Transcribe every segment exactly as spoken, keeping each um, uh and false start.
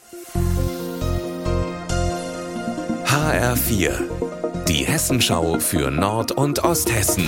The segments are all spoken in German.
H R vier, die Hessenschau für Nord- und Osthessen.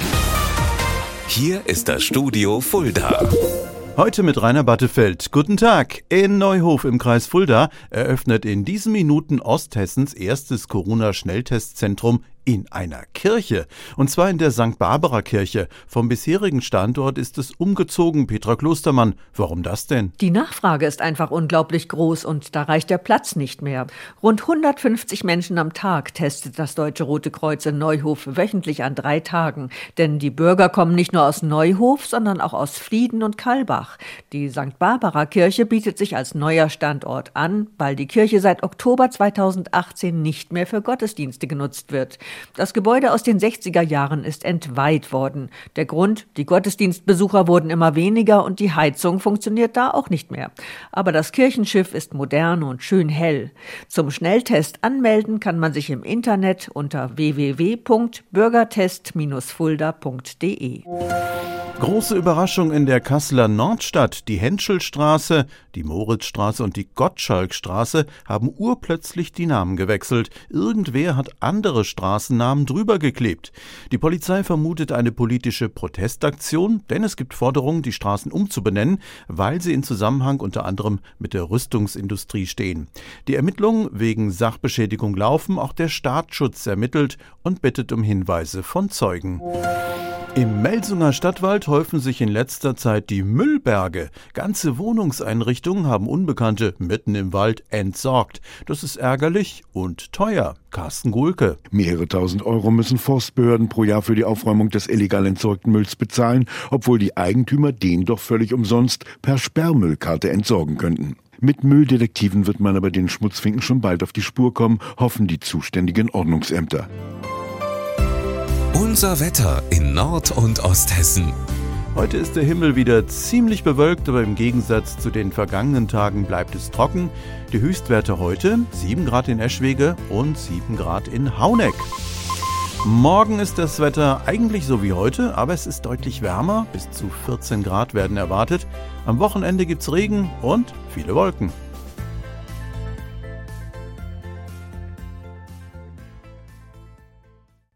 Hier ist das Studio Fulda. Heute mit Rainer Battefeld. Guten Tag. In Neuhof im Kreis Fulda eröffnet in diesen Minuten Osthessens erstes Corona-Schnelltestzentrum in einer Kirche. Und zwar in der Sankt Barbara Kirche. Vom bisherigen Standort ist es umgezogen. Petra Klostermann, warum das denn? Die Nachfrage ist einfach unglaublich groß und da reicht der Platz nicht mehr. Rund hundertfünfzig Menschen am Tag testet das Deutsche Rote Kreuz in Neuhof wöchentlich an drei Tagen. Denn die Bürger kommen nicht nur aus Neuhof, sondern auch aus Flieden und Kallbach. Die Sankt Barbara Kirche bietet sich als neuer Standort an, weil die Kirche seit Oktober zweitausendachtzehn nicht mehr für Gottesdienste genutzt wird. Das Gebäude aus den sechziger Jahren ist entweiht worden. Der Grund, die Gottesdienstbesucher wurden immer weniger und die Heizung funktioniert da auch nicht mehr. Aber das Kirchenschiff ist modern und schön hell. Zum Schnelltest anmelden kann man sich im Internet unter w w w punkt bürgertest Bindestrich fulda punkt d e. Große Überraschung in der Kasseler Nordstadt. Die Henschelstraße, die Moritzstraße und die Gottschalkstraße haben urplötzlich die Namen gewechselt. Irgendwer hat andere Straßennamen drüber geklebt. Die Polizei vermutet eine politische Protestaktion, denn es gibt Forderungen, die Straßen umzubenennen, weil sie in Zusammenhang unter anderem mit der Rüstungsindustrie stehen. Die Ermittlungen wegen Sachbeschädigung laufen, auch der Staatsschutz ermittelt und bittet um Hinweise von Zeugen. Im Melsunger Stadtwald häufen sich in letzter Zeit die Müllberge. Ganze Wohnungseinrichtungen haben Unbekannte mitten im Wald entsorgt. Das ist ärgerlich und teuer. Carsten Gulke. Mehrere tausend Euro müssen Forstbehörden pro Jahr für die Aufräumung des illegal entsorgten Mülls bezahlen, obwohl die Eigentümer den doch völlig umsonst per Sperrmüllkarte entsorgen könnten. Mit Mülldetektiven wird man aber den Schmutzfinken schon bald auf die Spur kommen, hoffen die zuständigen Ordnungsämter. Unser Wetter in Nord- und Osthessen. Heute ist der Himmel wieder ziemlich bewölkt, aber im Gegensatz zu den vergangenen Tagen bleibt es trocken. Die Höchstwerte heute sieben Grad in Eschwege und sieben Grad in Hauneck. Morgen ist das Wetter eigentlich so wie heute, aber es ist deutlich wärmer. Bis zu vierzehn Grad werden erwartet. Am Wochenende gibt's Regen und viele Wolken.